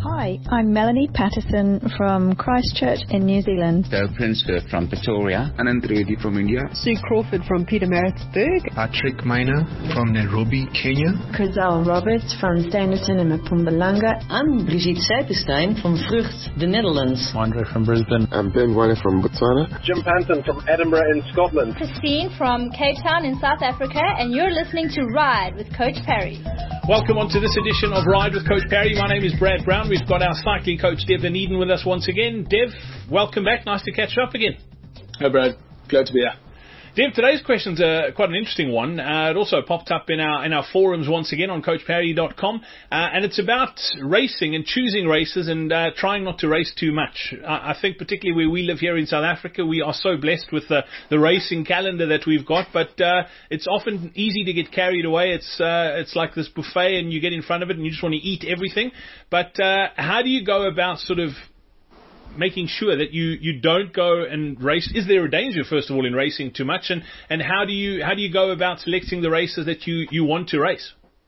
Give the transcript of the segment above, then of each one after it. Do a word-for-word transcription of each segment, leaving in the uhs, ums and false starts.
Hi, I'm Melanie Patterson from Christchurch in New Zealand. Dale Prinskirk from Pretoria. Anand Reddy from India. Sue Crawford from Pietermaritzburg. Patrick Miner from Nairobi, Kenya. Chriselle Roberts from Standerton in Mpumalanga. I'm Brigitte Seipenstein from Vrucht, the Netherlands. Andre from Brisbane. I'm Ben Wine from Botswana. Jim Panton from Edinburgh in Scotland. Christine from Cape Town in South Africa, and you're listening to Ride with Coach Parry. Welcome on to this edition of Ride with Coach Parry. My name is Brad Brown. We've got our cycling coach, Dev Dunedin, with us once again. Dev, welcome back. Nice to catch up again. Hi, Brad. Glad to be here. Dev, today's question's uh, quite an interesting one. Uh, it also popped up in our in our forums once again on coach parry dot com, uh, and it's about racing and choosing races and uh, trying not to race too much. I, I think particularly where we live here in South Africa, we are so blessed with the, the racing calendar that we've got, but uh, it's often easy to get carried away. It's uh, it's like this buffet, and you get in front of it and you just want to eat everything. But uh, how do you go about sort of making sure that you, you don't go and race? Is there a danger, first of all, in racing too much? And, and how do you how do you go about selecting the races that you, you want to race?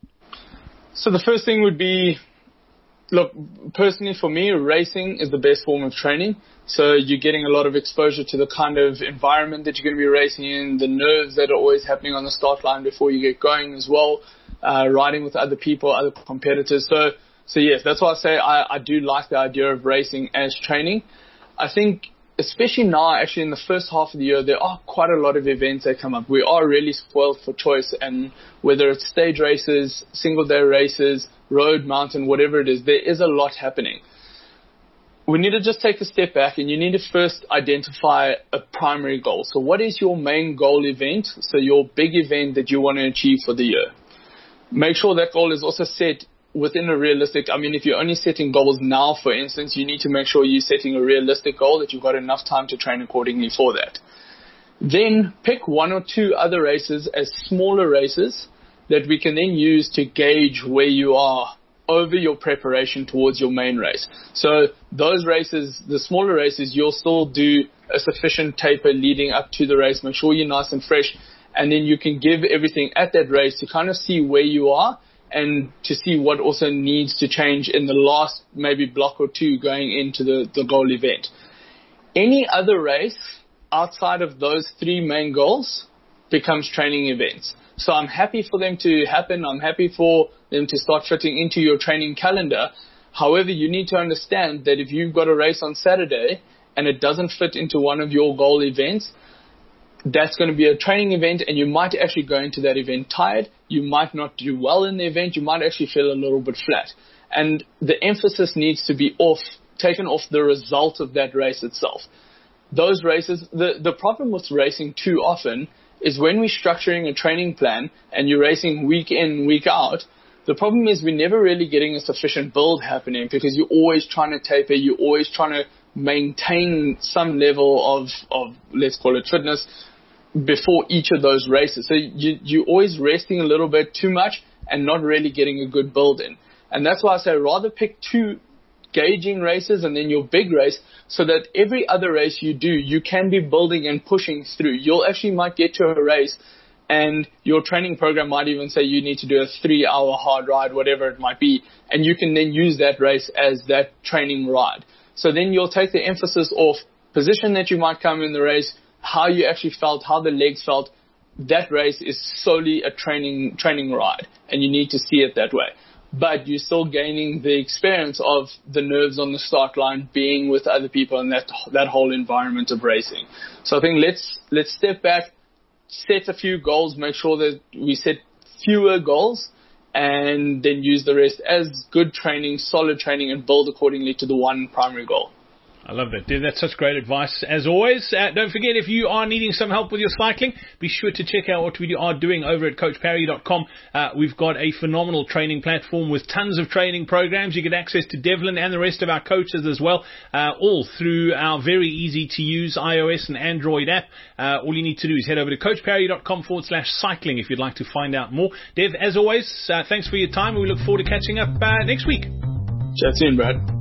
So the first thing would be, look, personally for me, racing is the best form of training. So you're getting a lot of exposure to the kind of environment that you're going to be racing in, the nerves that are always happening on the start line before you get going as well, uh, riding with other people, other competitors. So So yes, that's why I say I, I do like the idea of racing as training. I think especially now, actually in the first half of the year, there are quite a lot of events that come up. We are really spoiled for choice, and whether it's stage races, single day races, road, mountain, whatever it is, there is a lot happening. We need to just take a step back, and you need to first identify a primary goal. So what is your main goal event? So your big event that you want to achieve for the year. Make sure that goal is also set within a realistic, I mean, if you're only setting goals now, for instance, you need to make sure you're setting a realistic goal, that you've got enough time to train accordingly for that. Then pick one or two other races as smaller races that we can then use to gauge where you are over your preparation towards your main race. So those races, the smaller races, you'll still do a sufficient taper leading up to the race. Make sure you're nice and fresh, and then you can give everything at that race to kind of see where you are, and to see what also needs to change in the last maybe block or two going into the, the goal event. Any other race outside of those three main goals becomes training events. So I'm happy for them to happen. I'm happy for them to start fitting into your training calendar. However, you need to understand that if you've got a race on Saturday and it doesn't fit into one of your goal events, that's going to be a training event, and you might actually go into that event tired. You might not do well in the event. You might actually feel a little bit flat. And the emphasis needs to be off, taken off the result of that race itself. Those races, the, the problem with racing too often is when we're structuring a training plan and you're racing week in, week out, the problem is we're never really getting a sufficient build happening, because you're always trying to taper, you're always trying to maintain some level of, of let's call it fitness, before each of those races. So you, you're always resting a little bit too much and not really getting a good build in. And that's why I say rather pick two gauging races and then your big race, so that every other race you do, you can be building and pushing through. You'll actually might get to a race and your training program might even say you need to do a three hour hard ride, whatever it might be. And you can then use that race as that training ride. So then you'll take the emphasis off position that you might come in the race, how you actually felt, how the legs felt. That race is solely a training training ride, and you need to see it that way. But you're still gaining the experience of the nerves on the start line, being with other people, and that that whole environment of racing. So I think let's let's step back, set a few goals, make sure that we set fewer goals, and then use the rest as good training, solid training, and build accordingly to the one primary goal. I love that, dude. That's such great advice, as always. Uh, don't forget, if you are needing some help with your cycling, be sure to check out what we are doing over at coach parry dot com. Uh, we've got a phenomenal training platform with tons of training programs. You get access to Devlin and the rest of our coaches as well, uh, all through our very easy-to-use iOS and Android app. Uh, all you need to do is head over to coach parry dot com forward slash cycling if you'd like to find out more. Dev, as always, uh, thanks for your time. We look forward to catching up uh, next week. Chat soon, Brad.